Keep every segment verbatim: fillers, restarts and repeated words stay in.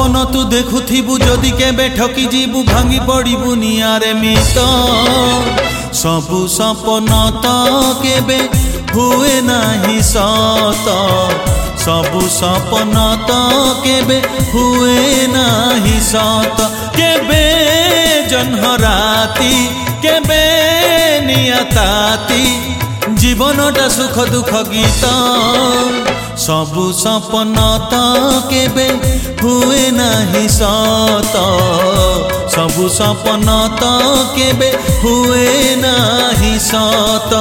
सपन तू देखुथिबु जदि केबे ठकी जीबु भांगी पड़िबु नियारे मित सबु सपन तो केबे हुए नाही सत सबु सपन तो केबे हुए नाही सत केबे जन्हराती केबे नियताती जीवनटा सुख दुख गीत सबु सपन तो केबे हुए नाही सत सबु सपन तो केबे हुए नाही सत।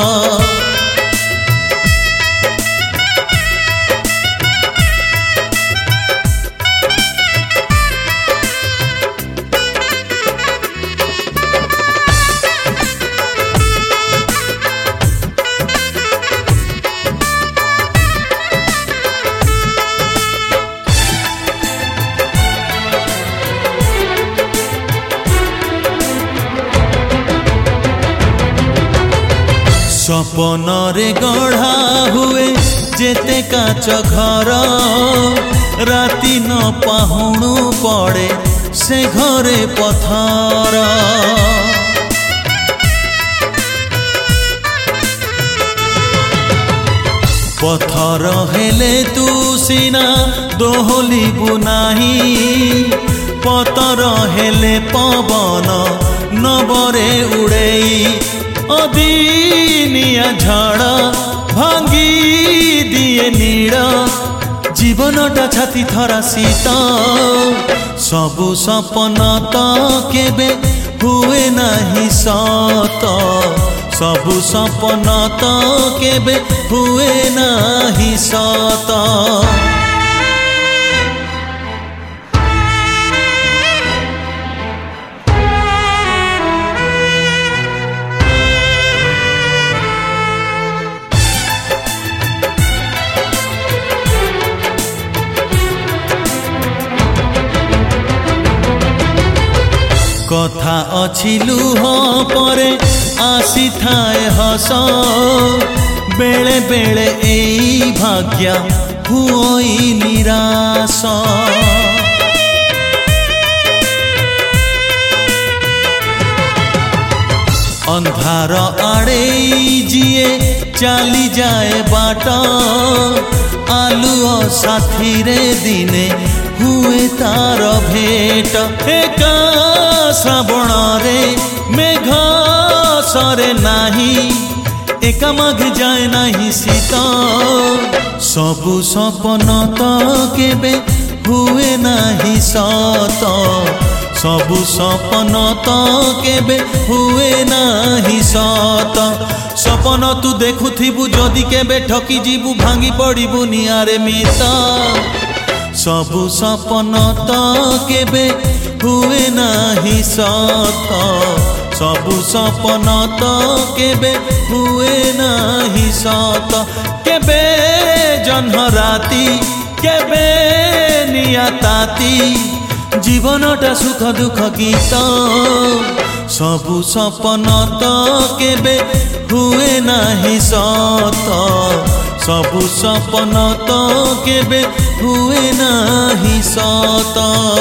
सपन रे गढ़ा हुए जेते काच घर राति न पाहुणु पड़े से घरे पथर पथर हेले तू सीना दोहली बुनाही पतर हेले पवन नबरे उड़ेई अदिनिया झाड़ भांगी दिए नीड़ जीवनटा छाती थरा शीत सबु सपन तो केबे हुए नाही सत सबु सपन तो केबे हुए नाही सत। कथा अछि लुह परे आसी थाए हस बेले बेले एई भाग्य हुई निराश अंधार आड़े जिए चली जाए बाट आलुओ साथी रे दिने हुए तार भेट एका श्रावण रे मेघ सरे नाही एका माघ जाए नाही शीत सबु सपन तो केबे हुए नाही सत सबु सपन तो केबे हुए नाही सत सपन तू देखुथिबु जदि केबे ठकी जीबु भांगी पड़िबु नियारे मित सबु सपन तो केबे हुए नाही सत सबु सपन तो केबे हुए नाही सत केबे जन्हराती केबे नियताती जीवनटा सुख दुख गीत सबु सपन तो केबे हुए नाही सत सबु सपन तो केबे हुए नाही सत।